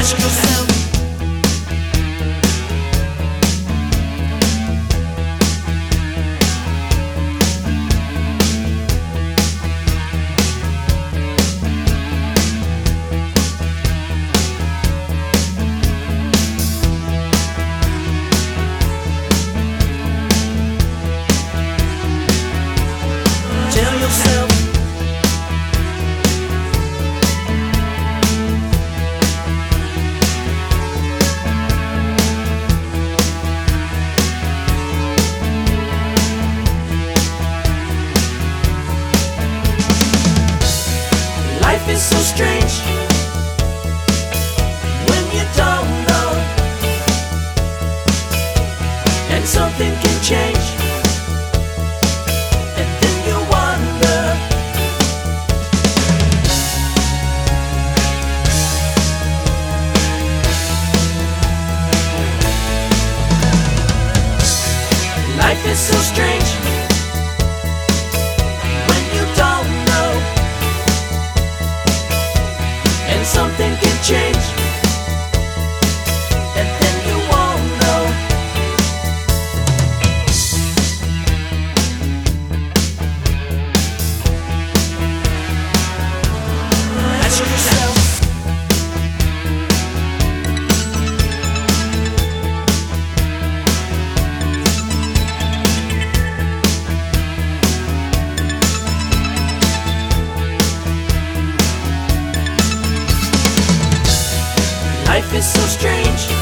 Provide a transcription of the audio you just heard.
Ask yourself. Tell yourself. Life is so strange when you don't know, and something can change, and then you wonder. Life is so strange when you don't know, and something can change, and then you won't know. Ask yourself. Life is so strange